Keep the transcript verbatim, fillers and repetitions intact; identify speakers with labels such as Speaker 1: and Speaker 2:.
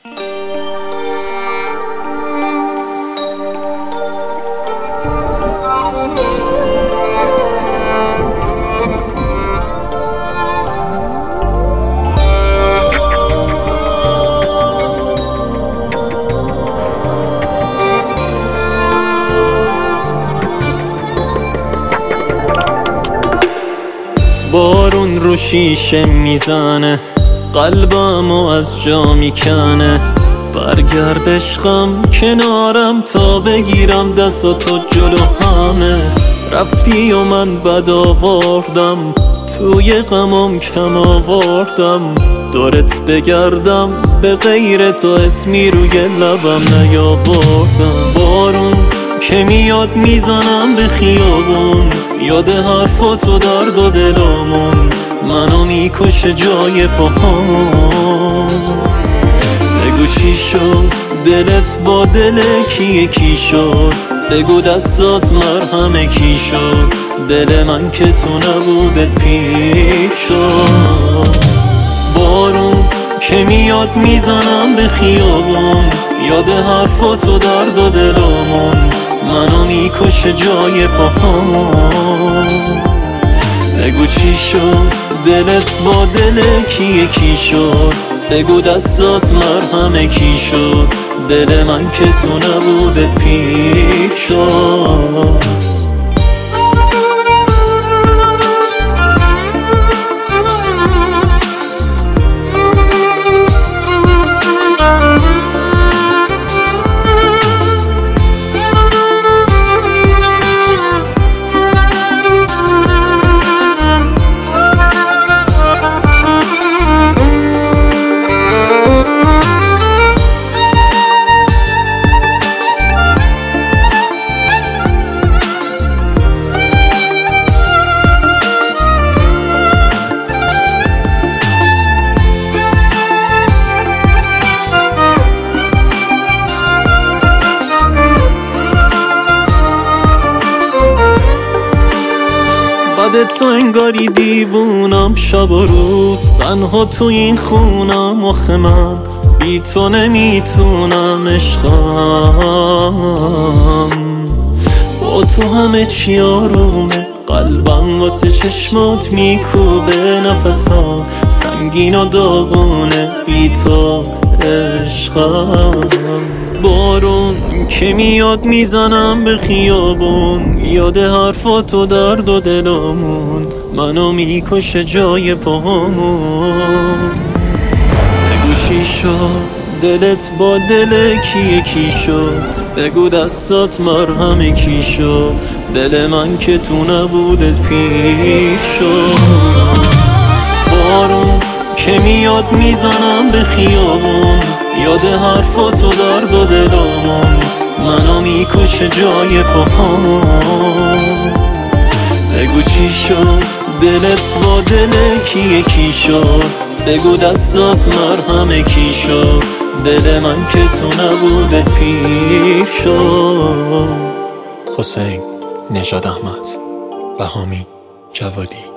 Speaker 1: بارون رو شیشه میزنه، قلبمو از جا میکنه. برگرد عشقم کنارم تا بگیرم دستاتو جلو همه. رفتی و من بد آوردم، توی غمم کم آوردم. دورت بگردم به غیر تو اسمی روی لبم نیاوردم. بارون که میاد میزنم به خیابون، یاد حرفاتو درد و دلامون. منو میکشه جای پاهامون. بگو چی شد دلت با دل کی یکی شد؟ بگو دستات مرهم کی شد؟ دل من که تو نبودت پیر شد. بارون که میاد میزنم به خیابون، یاد حرفاتو درد و دلامون. منو میکشه جای پاهامون. بگو چی شد دلت با دل کی یکی شد؟ بگو دستات مرهم کی شد؟ دل من که تو نبودت پیر شد. بعد تو انگاری دیوونم، شب و روز تنها تو این خونم. آخه من بی تو نمیتونم عشقم. با تو همه چی آرومه، قلبم واسه چشمات میکوبه. نفسام سنگین و داغونه، بی تو عشقم. بارون که میاد میزنم به خیابون، یاد حرفاتو درد و دلامون. منو میکشه جای پاهامون. بگو چی شد دلت با دل کی یکی شد؟ بگو دستات مرهم کی شد؟ دل من که تو نبودت پیر شد. بارون که میاد میزنم به خیابون، یاد حرفاتو درد و دلامون. منو میکشه جای پاهامون. بگو چی شد دلت با دل کی یکی شد؟ بگو دستات مرهم کی شد؟ دل من که تو نبودت پیر شد.
Speaker 2: حسین نژاد احمد، بهامی جوادی.